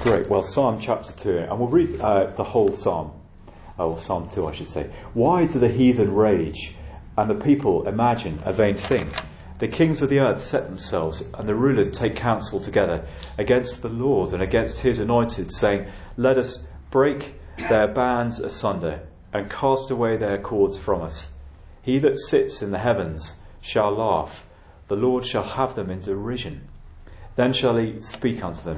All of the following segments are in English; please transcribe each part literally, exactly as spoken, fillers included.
Great. Well, Psalm chapter two, and we'll read uh, the whole Psalm, uh, or Psalm two, I should say. Why do the heathen rage, and the people imagine a vain thing? The kings of the earth set themselves, and the rulers take counsel together against the Lord and against his anointed, saying, let us break their bands asunder, and cast away their cords from us. He that sits in the heavens shall laugh, the Lord shall have them in derision. Then shall he speak unto them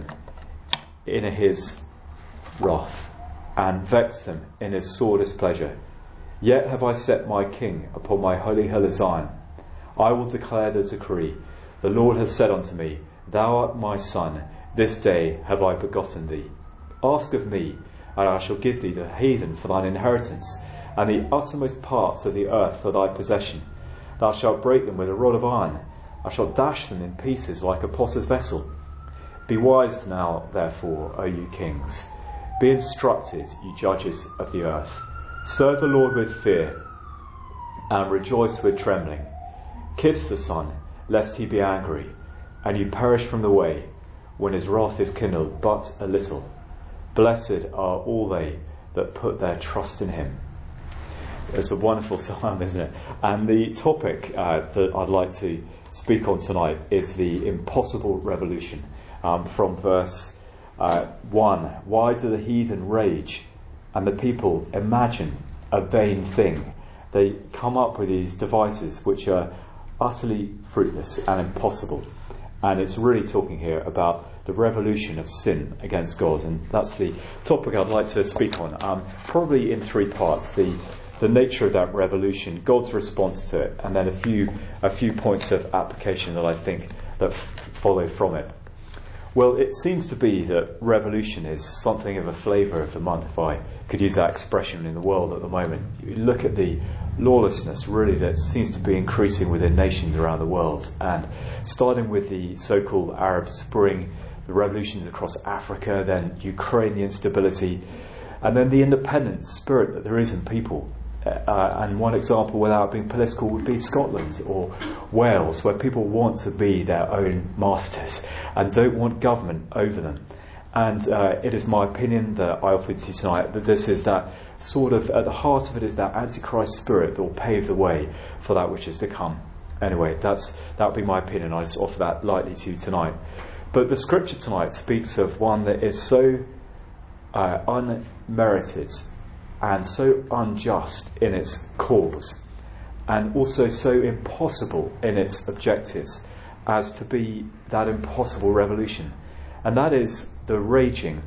in his wrath, and vex them in his sore displeasure. Yet have I set my king upon my holy hill of Zion. I will declare the decree. The Lord hath said unto me, thou art my son, this day have I begotten thee. Ask of me, and I shall give thee the heathen for thine inheritance, and the uttermost parts of the earth for thy possession. Thou shalt break them with a rod of iron. I shall dash them in pieces like a potter's vessel. Be wise now, therefore, O you kings. Be instructed, you judges of the earth. Serve the Lord with fear, and rejoice with trembling. Kiss the Son, lest he be angry, and you perish from the way, when his wrath is kindled but a little. Blessed are all they that put their trust in him. It's a wonderful psalm, isn't it? And the topic uh, that I'd like to speak on tonight is the impossible revolution. Um, from verse uh, one. Why do the heathen rage, and the people imagine a vain thing? They come up with these devices which are utterly fruitless and impossible. And it's really talking here about the revolution of sin against God, and that's the topic I'd like to speak on, um, probably in three parts. The the nature of that revolution, God's response to it, and then a few a few points of application that I think that f- follow from it. Well, it seems to be that revolution is something of a flavour of the month, if I could use that expression, in the world at the moment. You look at the lawlessness really that seems to be increasing within nations around the world, and starting with the so-called Arab Spring, the revolutions across Africa, then Ukraine, the instability, and then the independent spirit that there is in people. Uh, and one example, without being political, would be Scotland or Wales, where people want to be their own masters and don't want government over them. And uh, it is my opinion that I offer to you tonight that this is that sort of, at the heart of it is that Antichrist spirit that will pave the way for that which is to come. Anyway, that's that would be my opinion. I just offer that lightly to you tonight. But the scripture tonight speaks of one that is so uh, unmerited and so unjust in its cause, and also so impossible in its objectives, as to be that impossible revolution. And that is the raging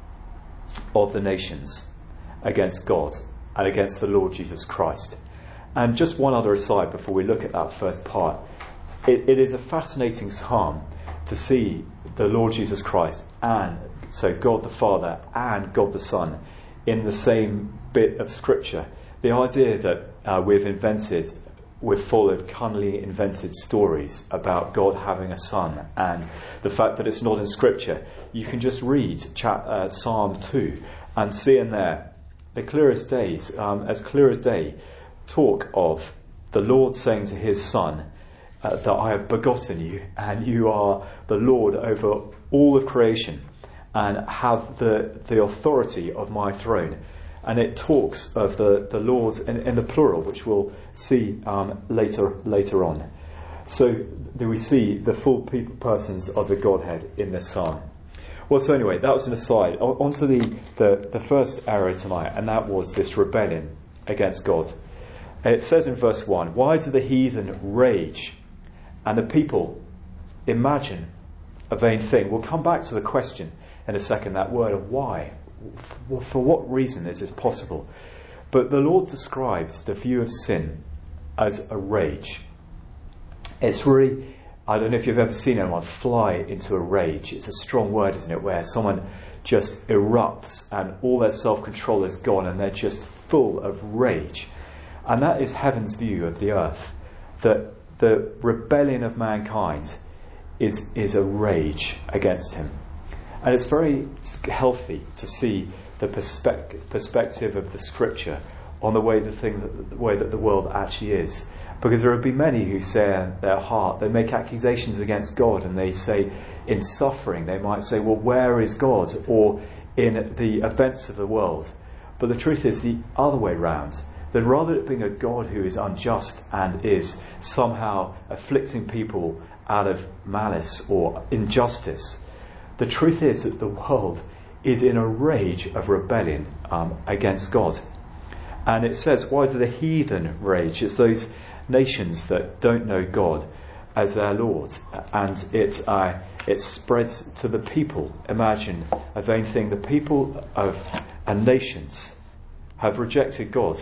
of the nations against God and against the Lord Jesus Christ. And just one other aside before we look at that first part. It, it is a fascinating psalm to see the Lord Jesus Christ, and so God the Father and God the Son, in the same bit of scripture. The idea that uh, we've invented, we've followed cunningly invented stories about God having a son, and the fact that it's not in scripture. You can just read chat, uh, Psalm two and see in there the clearest days, um, as clear as day, talk of the Lord saying to his son, uh, that I have begotten you, and you are the Lord over all of creation, and have the, the authority of my throne. And it talks of the, the Lord in, in the plural, which we'll see um, later later on. So do we see the full people, persons of the Godhead in this psalm. Well, so anyway, that was an aside. O- on to the, the, the first area tonight, and that was this rebellion against God. It says in verse one, why do the heathen rage, and the people imagine a vain thing? We'll come back to the question in a second, that word of why. For, for what reason is this possible? But the Lord describes the view of sin as a rage. It's really, I don't know if you've ever seen anyone fly into a rage. It's a strong word, isn't it? Where someone just erupts and all their self-control is gone and they're just full of rage. And that is heaven's view of the earth. That the rebellion of mankind is, is a rage against him. And it's very healthy to see the perspective perspective of the scripture on the way the thing, the way that the world actually is. Because there will be many who say in their heart, they make accusations against God, and they say in suffering, they might say, well, where is God? Or in the events of the world. But the truth is the other way round. That rather than being a God who is unjust and is somehow afflicting people out of malice or injustice, the truth is that the world is in a rage of rebellion um, against God. And it says, why do the heathen rage? It's those nations that don't know God as their Lord. And it uh, it spreads to the people. Imagine a vain thing. The people of and nations have rejected God.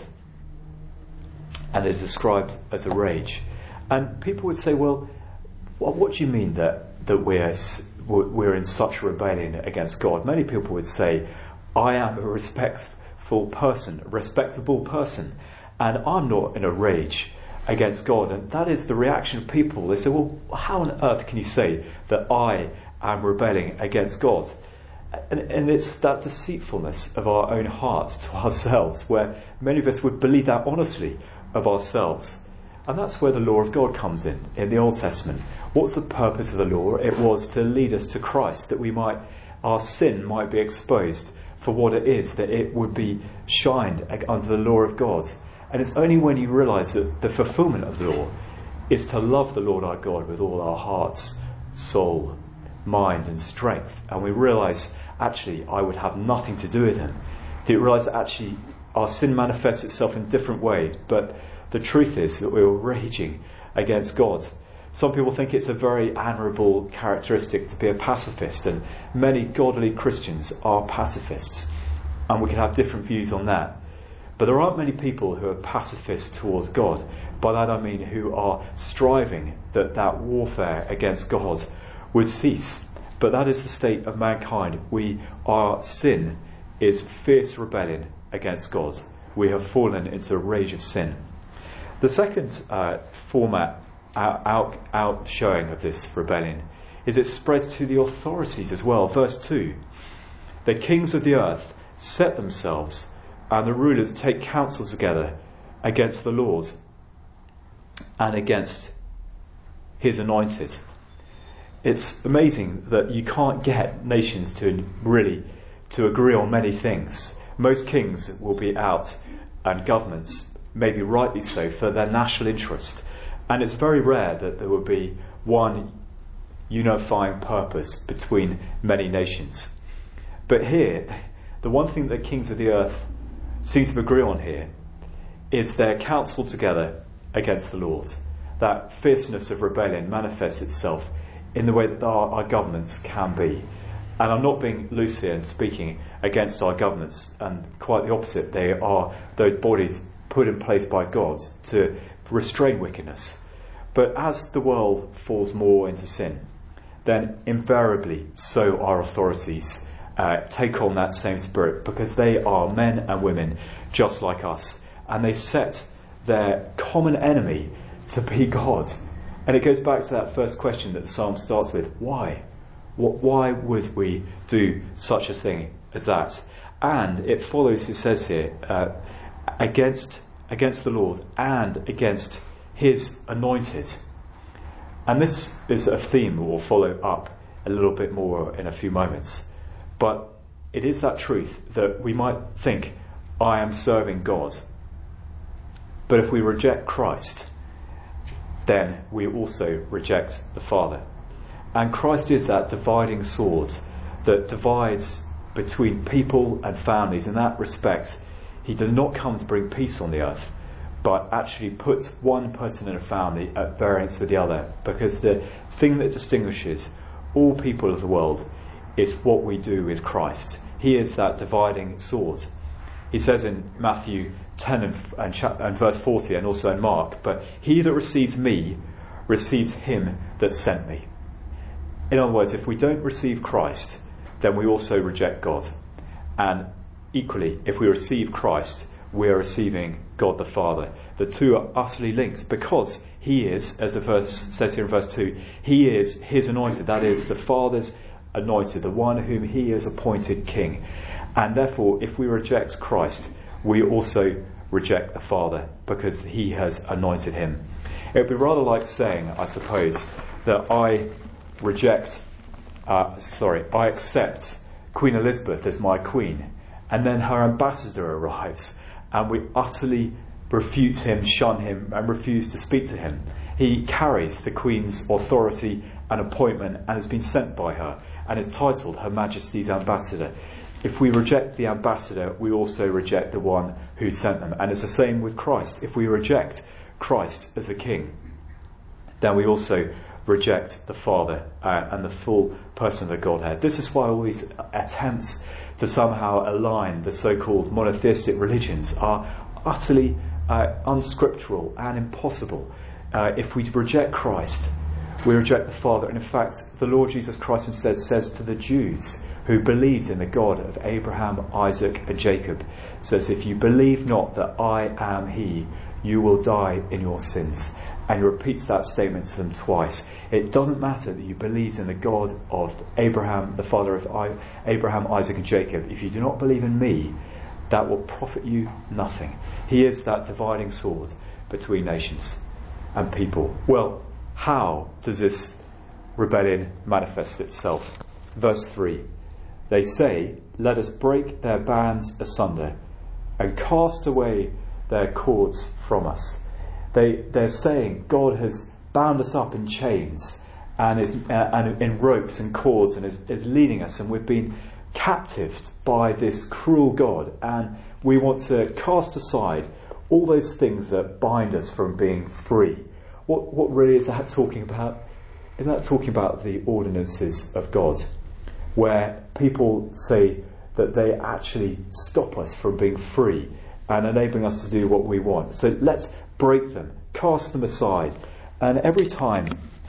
And it is described as a rage. And people would say, well, what, what do you mean that, that we're, we're in such rebellion against God? Many people would say, I am a respectful person, a respectable person, and I'm not in a rage against God. And that is the reaction of people. They say, well, how on earth can you say that I am rebelling against God? And, and it's that deceitfulness of our own hearts to ourselves, where many of us would believe that honestly of ourselves. And that's where the law of God comes in, in the Old Testament. What's the purpose of the law? It was to lead us to Christ, that we might, our sin might be exposed for what it is, that it would be shined under the law of God. And it's only when you realise that the fulfilment of the law is to love the Lord our God with all our hearts, soul, mind and strength, and we realise, actually, I would have nothing to do with him. You realise that actually our sin manifests itself in different ways, but the truth is that we're raging against God. Some people think it's a very admirable characteristic to be a pacifist, and many godly Christians are pacifists, and we can have different views on that. But there aren't many people who are pacifists towards God. By that I mean who are striving that that warfare against God would cease. But that is the state of mankind. We, our sin is fierce rebellion against God. We have fallen into a rage of sin. The second uh, format, out, out, out showing of this rebellion, is it spreads to the authorities as well. Verse two, the kings of the earth set themselves, and the rulers take counsel together against the Lord and against his anointed. It's amazing that you can't get nations to really to agree on many things. Most kings will be out, and governments, maybe rightly so, for their national interest. And it's very rare that there will be one unifying purpose between many nations. But here, the one thing that kings of the earth seem to agree on here is their counsel together against the Lord. That fierceness of rebellion manifests itself in the way that our, our governments can be. And I'm not being loose here and speaking against our governments, and quite the opposite. They are those bodies put in place by God to restrain wickedness. But as the world falls more into sin, then invariably so our authorities uh, take on that same spirit, because they are men and women just like us, and they set their common enemy to be God. And it goes back to that first question that the psalm starts with: why? What, why would we do such a thing as that? And it follows, it says here, uh, against against the Lord and against his anointed. And this is a theme we'll follow up a little bit more in a few moments. But it is that truth that we might think, I am serving God. But if we reject Christ, then we also reject the Father. And Christ is that dividing sword that divides between people and families. In that respect, he does not come to bring peace on the earth, but actually puts one person in a family at variance with the other, because the thing that distinguishes all people of the world is what we do with Christ. He is that dividing sword. He says in Matthew ten and, and, and verse forty, and also in Mark, but he that receives me receives him that sent me. In other words, if we don't receive Christ, then we also reject God. And equally, if we receive Christ, we are receiving God the Father. The two are utterly linked, because he is, as the verse says here in verse two, he is his anointed. That is the Father's anointed, the one whom he has appointed king. And therefore, if we reject Christ, we also reject the Father, because he has anointed him. It would be rather like saying, I suppose, that I reject, uh, sorry, I accept Queen Elizabeth as my queen, and then her ambassador arrives, and we utterly refute him, shun him, and refuse to speak to him. He carries the Queen's authority and appointment and has been sent by her and is titled Her Majesty's Ambassador. If we reject the ambassador, we also reject the one who sent them. And it's the same with Christ. If we reject Christ as the King, then we also reject the Father uh, and the full person of the Godhead. This is why all these attempts to somehow align the so-called monotheistic religions are utterly uh, unscriptural and impossible. Uh, if we reject Christ, we reject the Father. And in fact, the Lord Jesus Christ himself says to the Jews who believed in the God of Abraham, Isaac and Jacob, says, if you believe not that I am he, you will die in your sins. And he repeats that statement to them twice. It doesn't matter that you believe in the God of Abraham, the father of I- Abraham, Isaac and Jacob. If you do not believe in me, that will profit you nothing. He is that dividing sword between nations and people. Well, how does this rebellion manifest itself? Verse three. They say, let us break their bands asunder and cast away their cords from us. They, they're saying God has bound us up in chains and is uh, and in ropes and cords and is, is leading us, and we've been captived by this cruel God, and we want to cast aside all those things that bind us from being free. What what really is that talking about? Is that talking about the ordinances of God, where people say that they actually stop us from being free and enabling us to do what we want? So let's break them, cast them aside. And every time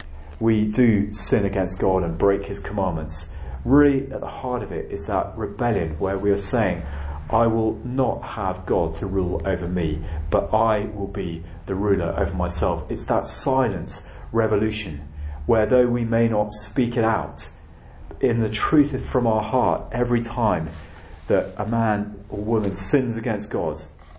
we do sin against God and break his commandments, really at the heart of it is that rebellion where we are saying, I will not have God to rule over me, but I will be the ruler over myself. It's that silent revolution where, though we may not speak it out, in the truth from our heart, every time that a man or woman sins against God,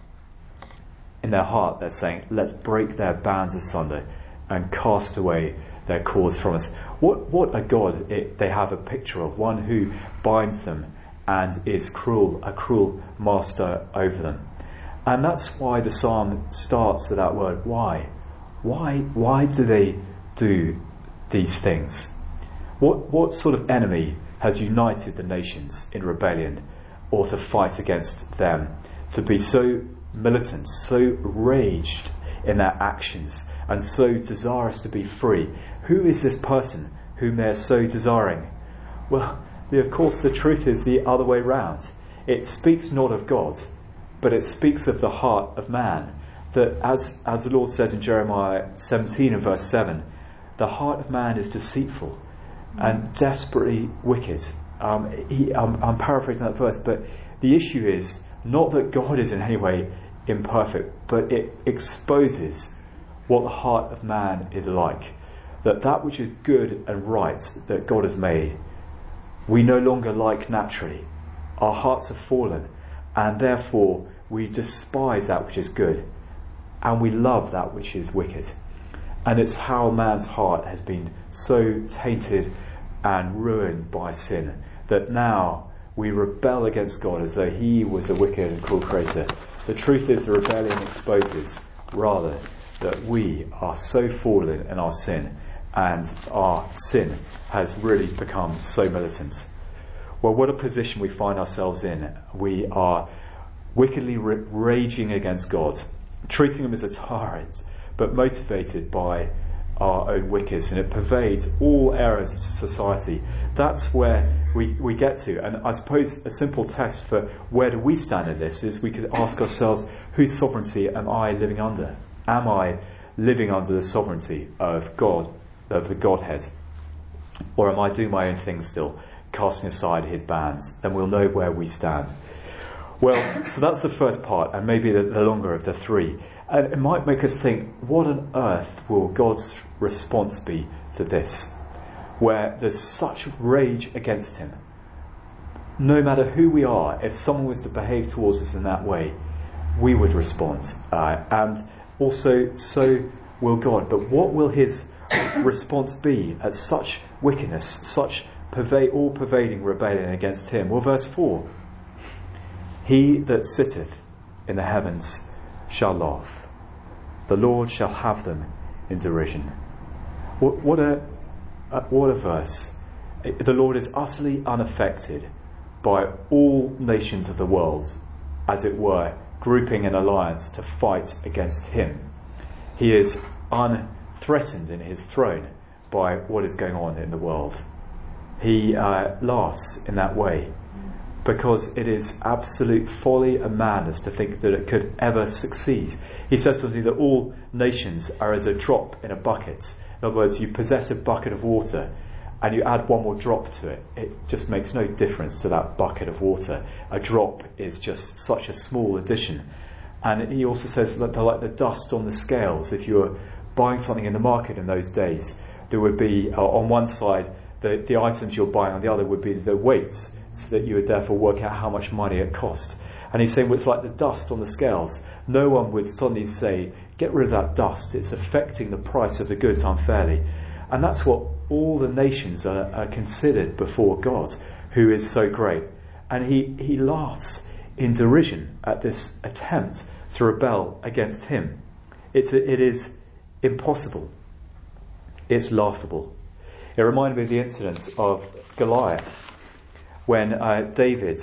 in their heart they're saying, let's break their bands asunder and cast away their cords from us. What what a God it, they have a picture of, one who binds them and is cruel, a cruel master over them. And that's why the psalm starts with that word, why? Why why do they do these things? What what sort of enemy has united the nations in rebellion or to fight against them, to be so militant, so raged in their actions and so desirous to be free? Who is this person whom they're so desiring? Well, the, of course the truth is the other way round. It speaks not of God, but it speaks of the heart of man. That as, as the Lord says in Jeremiah seventeen and verse seven, the heart of man is deceitful and desperately wicked. Um, he, I'm, I'm paraphrasing that verse, but the issue is not that God is in any way imperfect, but it exposes what the heart of man is like. That that which is good and right that God has made, we no longer like naturally. Our hearts have fallen, and therefore we despise that which is good, and we love that which is wicked. And it's how man's heart has been so tainted and ruined by sin that now we rebel against God as though he was a wicked and cruel creator. The truth is, the rebellion exposes rather that we are so fallen in our sin, and our sin has really become so militant. Well, what a position we find ourselves in. We are wickedly r- raging against God, treating him as a tyrant, but motivated by our own wickedness, and it pervades all areas of society. That's where we, we get to. And I suppose a simple test for where do we stand in this is we could ask ourselves, whose sovereignty am I living under? Am I living under the sovereignty of God, of the Godhead? Or am I doing my own thing still, casting aside his bands? Then we'll know where we stand. Well, so that's the first part, and maybe the, the longer of the three. And it might make us think, what on earth will God's response be to this? Where there's such rage against him. No matter who we are, if someone was to behave towards us in that way, we would respond. Uh, and also so will God. But what will his response be at such wickedness, such pervade, all-pervading rebellion against him? Well, verse four. He that sitteth in the heavens shall laugh. The Lord shall have them in derision. What, what a what a verse. The Lord is utterly unaffected by all nations of the world, as it were, grouping an alliance to fight against him. He is unthreatened in his throne by what is going on in the world. He uh, laughs in that way because it is absolute folly and madness to think that it could ever succeed. He says something that all nations are as a drop in a bucket. In other words, you possess a bucket of water and you add one more drop to it. It just makes no difference to that bucket of water. A drop is just such a small addition. And he also says that they're like the dust on the scales. If you were buying something in the market in those days, there would be uh, on one side the, the items you're buying, on the other would be the weights, so that you would therefore work out how much money it cost. And he's saying, well, it's like the dust on the scales. No one would suddenly say, get rid of that dust, it's affecting the price of the goods unfairly. And that's what all the nations are, are considered before God, who is so great. And he, he laughs in derision at this attempt to rebel against him. It's a, it is impossible. It's laughable. It reminded me of the incident of Goliath, when uh, David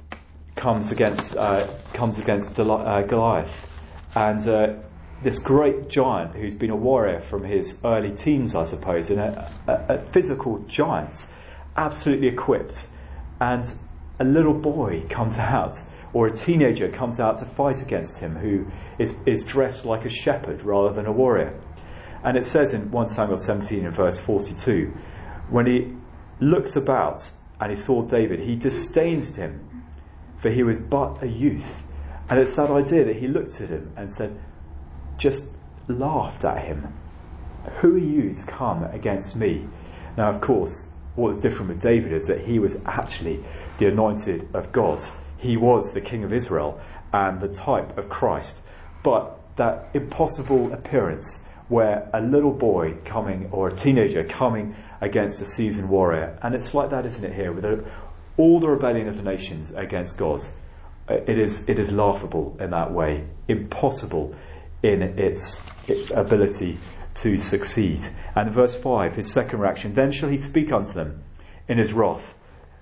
comes against uh, comes against uh, Goliath, and uh, this great giant who's been a warrior from his early teens, I suppose, and a, a, a physical giant, absolutely equipped, and a little boy comes out, or a teenager comes out to fight against him, who is is dressed like a shepherd rather than a warrior. And it says in First Samuel seventeen and verse forty-two, when he looked about and he saw David, he disdained him, for he was but a youth. And it's that idea that he looked at him and said, just laughed at him. Who are you to come against me? Now, of course, what is different with David is that he was actually the anointed of God. He was the king of Israel and the type of Christ. But that impossible appearance where a little boy coming, or a teenager coming against a seasoned warrior, and it's like that, isn't it, here, with a, all the rebellion of the nations against God. It is it is laughable in that way, impossible in its, its ability to succeed. And in verse five, his second reaction, then shall he speak unto them in his wrath,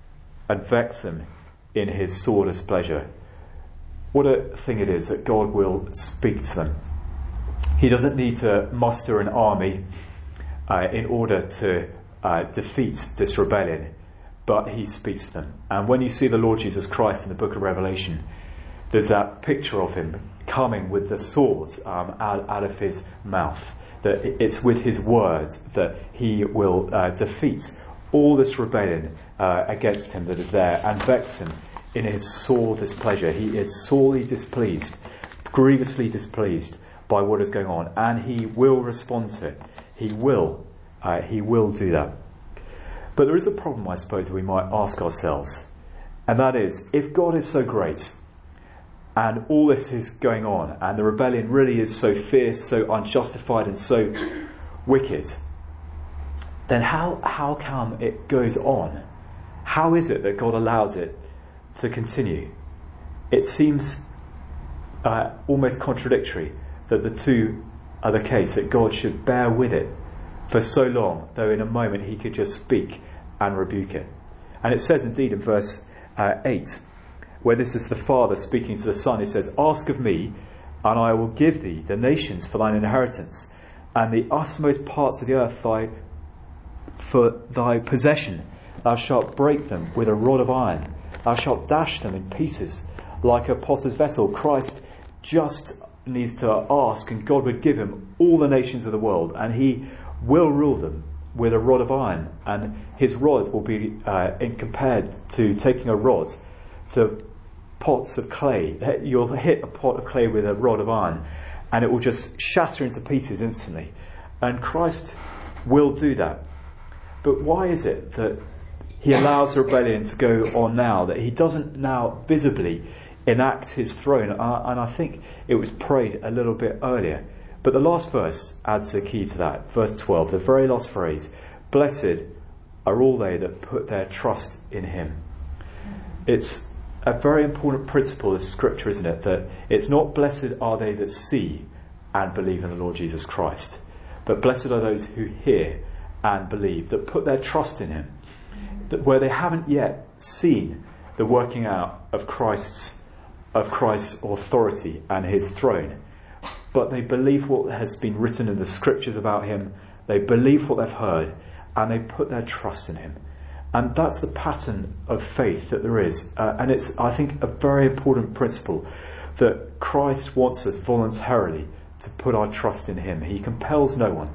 and vex them in his sore displeasure. What a thing it is that God will speak to them. He doesn't need to muster an army uh, in order to uh, defeat this rebellion, but he speaks to them. And when you see the Lord Jesus Christ in the book of Revelation, there's that picture of him coming with the sword um, out, out of his mouth. That it's with his words that he will uh, defeat all this rebellion uh, against him that is there, and vex him in his sore displeasure. He is sorely displeased, grievously displeased by what is going on, and he will respond to it. He will. Uh, he will do that. But there is a problem, I suppose, we might ask ourselves, and that is, if God is so great, and all this is going on, and the rebellion really is so fierce, so unjustified, and so wicked, then how how come it goes on? How is it that God allows it to continue? It seems uh, almost contradictory that the two are the case, that God should bear with it for so long, though in a moment he could just speak and rebuke it. And it says indeed in verse uh, eight, where this is the Father speaking to the Son, he says, ask of me, and I will give thee the nations for thine inheritance, and the uttermost parts of the earth thy, for thy possession. Thou shalt break them with a rod of iron. Thou shalt dash them in pieces like a potter's vessel. Christ just needs to ask, and God would give him all the nations of the world, and he will rule them with a rod of iron. And his rod will be uh, in compared to taking a rod to pots of clay. You'll hit a pot of clay with a rod of iron, and it will just shatter into pieces instantly. And Christ will do that. But why is it that he allows the rebellion to go on now, that he doesn't now visibly enact his throne? Uh, and I think it was prayed a little bit earlier, But the last verse adds a key to that. Verse twelve, the very last phrase, blessed are all they that put their trust in him. It's a very important principle of Scripture, isn't it? That it's not blessed are they that see and believe in the Lord Jesus Christ, but blessed are those who hear and believe, that put their trust in him, that where they haven't yet seen the working out of Christ's of Christ's authority and his throne, but they believe what has been written in the Scriptures about him, they believe what they've heard, and they put their trust in him. And that's the pattern of faith that there is. Uh, and it's, I think, a very important principle that Christ wants us voluntarily to put our trust in him. He compels no one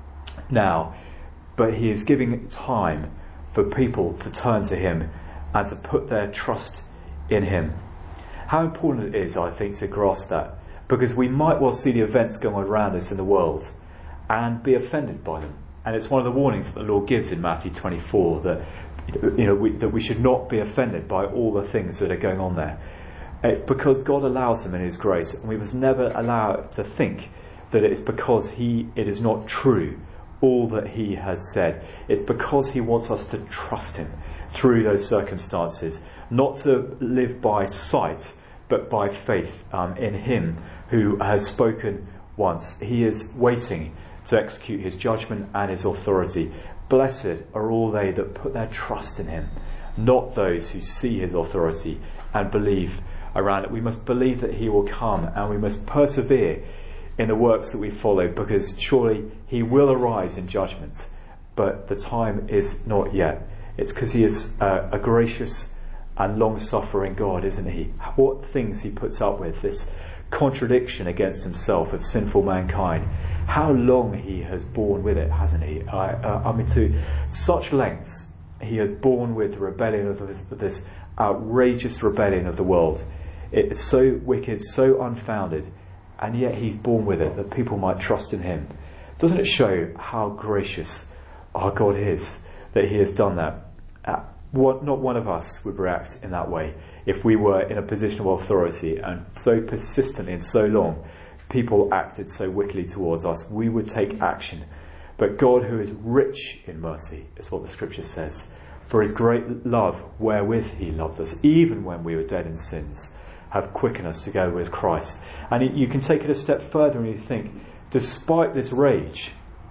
now, but he is giving time for people to turn to him and to put their trust in him. How important it is, I think, to grasp that, because we might well see the events going on around us in the world and be offended by them. And it's one of the warnings that the Lord gives in Matthew twenty-four, that you know we, that we should not be offended by all the things that are going on there. It's because God allows them in his grace, and we must never allow to think that it is because he it is not true all that he has said. It's because he wants us to trust him through those circumstances, not to live by sight but by faith um, in him who has spoken once. He is waiting to execute his judgment and his authority. Blessed are all they that put their trust in him, not those who see his authority and believe around it. We must believe that he will come, and we must persevere in the works that we follow, because surely he will arise in judgment, but the time is not yet. It's because he is uh, a gracious and long-suffering God, isn't he? What things he puts up with, this contradiction against himself of sinful mankind, how long he has borne with it, hasn't he? I, uh, I mean, to such lengths he has borne with the rebellion of this, of this outrageous rebellion of the world. It's so wicked, so unfounded, and yet he's borne with it that people might trust in him. Doesn't it show how gracious our God is that he has done that? Uh, what, not one of us would react in that way if we were in a position of authority and so persistently and so long people acted so wickedly towards us. We would take action. But God, who is rich in mercy, is what the Scripture says, for his great love wherewith he loved us, even when we were dead in sins, have quickened us together with Christ. And you can take it a step further and you think, despite this rage,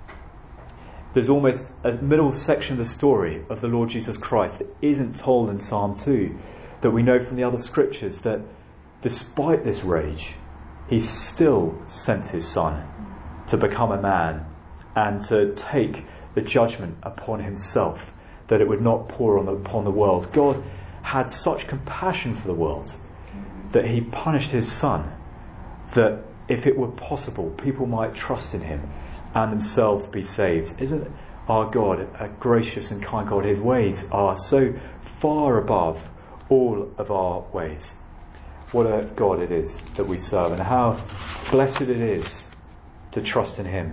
there's almost a middle section of the story of the Lord Jesus Christ that isn't told in Psalm two, that we know from the other Scriptures, that despite this rage, he still sent his Son to become a man and to take the judgment upon himself, that it would not pour on the, upon the world. God had such compassion for the world that he punished his Son, that if it were possible, people might trust in him and themselves be saved. Isn't our God a gracious and kind God? His ways are so far above all of our ways. What a God it is that we serve, and how blessed it is to trust in him.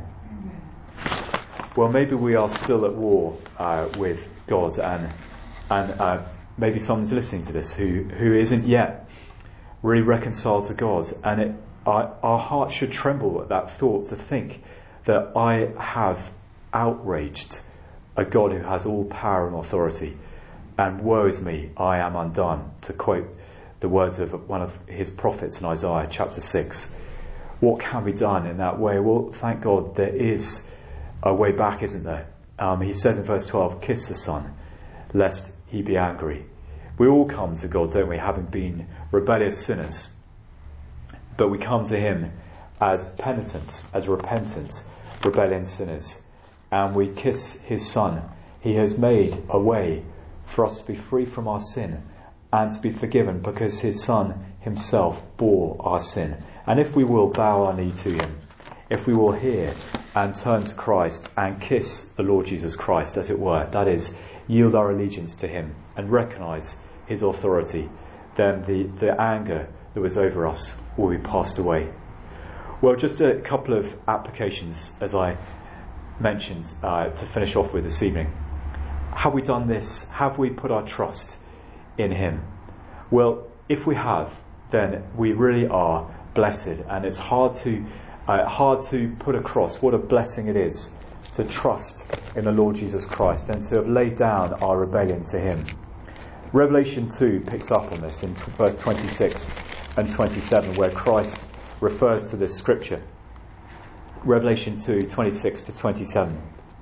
Well, maybe we are still at war uh, with God, and and uh, maybe someone's listening to this who, who isn't yet really reconciled to God, and it, our, our heart should tremble at that thought, to think that I have outraged a God who has all power and authority, and woe is me, I am undone, to quote the words of one of his prophets in Isaiah chapter six. What can be done in that way? Well, thank God there is a way back, isn't there? Um, he says in verse twelve, kiss the Son, lest he be angry. We all come to God, don't we, having been rebellious sinners, but we come to him as penitent, as repentant, rebellious sinners, and we kiss his Son. He has made a way for us to be free from our sin and to be forgiven, because his Son himself bore our sin. And if we will bow our knee to him, if we will hear and turn to Christ and kiss the Lord Jesus Christ, as it were, that is, yield our allegiance to him and recognise his authority, then the, the anger that was over us will be passed away. Well, just a couple of applications, as I mentioned, uh, to finish off with this evening. Have we done this? Have we put our trust in him? Well, if we have, then we really are blessed, and it's hard to Uh, hard to put across what a blessing it is to trust in the Lord Jesus Christ and to have laid down our rebellion to him. Revelation two picks up on this in verse twenty-six and twenty-seven, where Christ refers to this scripture. Revelation two, twenty-six to twenty-seven.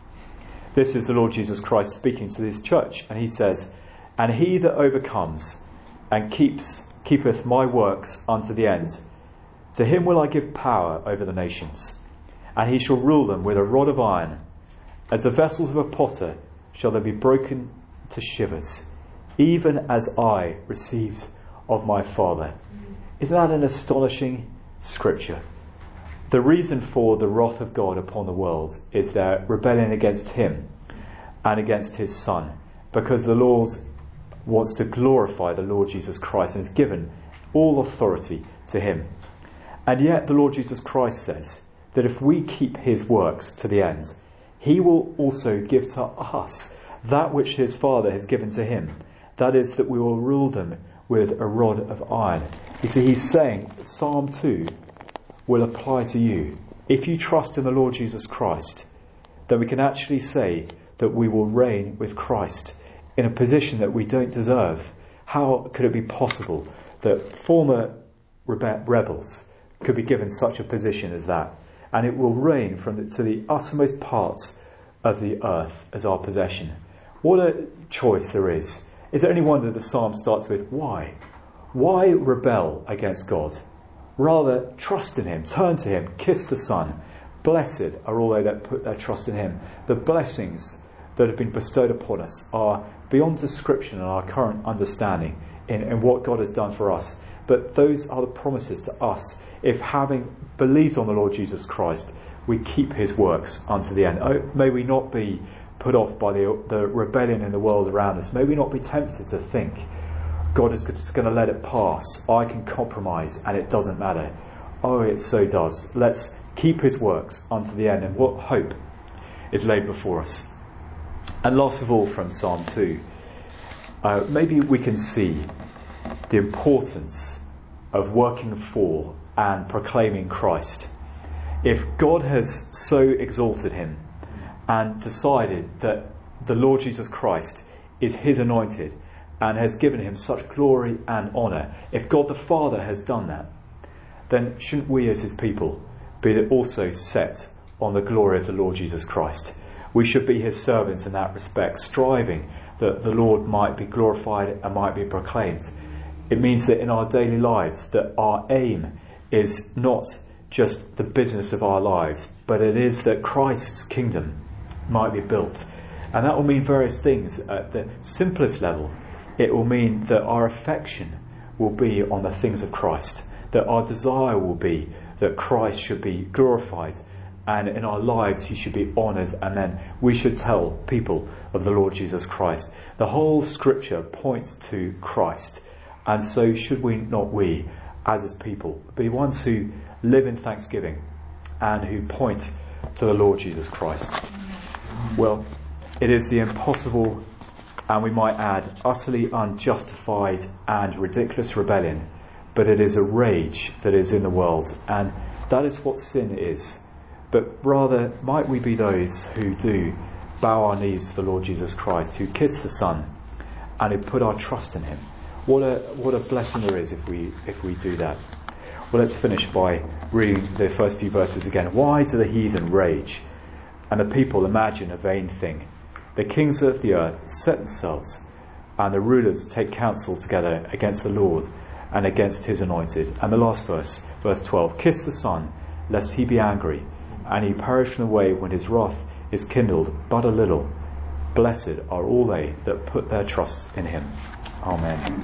This is the Lord Jesus Christ speaking to this church, and he says, "And he that overcomes and keeps keepeth my works unto the end, to him will I give power over the nations, and he shall rule them with a rod of iron. As the vessels of a potter shall they be broken to shivers, even as I received of my Father." Isn't that an astonishing scripture? The reason for the wrath of God upon the world is their rebellion against him and against his Son, because the Lord wants to glorify the Lord Jesus Christ and has given all authority to him. And yet the Lord Jesus Christ says that if we keep his works to the end, he will also give to us that which his Father has given to him. That is, that we will rule them with a rod of iron. You see, he's saying that Psalm two will apply to you. If you trust in the Lord Jesus Christ, then we can actually say that we will reign with Christ in a position that we don't deserve. How could it be possible that former rebe- rebels could be given such a position as that? And it will reign from the, to the uttermost parts of the earth as our possession. What a choice there is. Is it any wonder the psalm starts with why? Why rebel against God? Rather, trust in him, turn to him, kiss the Son. Blessed are all they that put their trust in him. The blessings that have been bestowed upon us are beyond description and our current understanding in, in what God has done for us. But those are the promises to us if, having believed on the Lord Jesus Christ, we keep his works unto the end. Oh, may we not be put off by the, the rebellion in the world around us. May we not be tempted to think God is just going to let it pass. I can compromise and it doesn't matter. Oh, it so does. Let's keep his works unto the end, and what hope is laid before us. And last of all, from Psalm two, uh, maybe we can see the importance of working for and proclaiming Christ. If God has so exalted him and decided that the Lord Jesus Christ is his anointed and has given him such glory and honour, if God the Father has done that, then shouldn't we as his people be also set on the glory of the Lord Jesus Christ? We should be his servants in that respect, striving that the Lord might be glorified and might be proclaimed. It means that in our daily lives that our aim is not just the business of our lives, but it is that Christ's kingdom might be built. And that will mean various things. At the simplest level, it will mean that our affection will be on the things of Christ, that our desire will be that Christ should be glorified, and in our lives he should be honoured, and then we should tell people of the Lord Jesus Christ. The whole scripture points to Christ, and so should we not we as his people be ones who live in thanksgiving and who point to the Lord Jesus Christ. Well, it is the impossible, and we might add utterly unjustified and ridiculous rebellion, but it is a rage that is in the world, and that is what sin is. But rather, might we be those who do bow our knees to the Lord Jesus Christ, who kiss the Son, and who put our trust in him. What a what a blessing there is if we if we do that. Well, let's finish by reading the first few verses again. Why do the heathen rage, and the people imagine a vain thing? The kings of the earth set themselves, and the rulers take counsel together against the Lord and against his anointed. And the last verse, verse twelve, kiss the Son, lest he be angry, and he perish from the way when his wrath is kindled but a little. Blessed are all they that put their trust in him. Amen.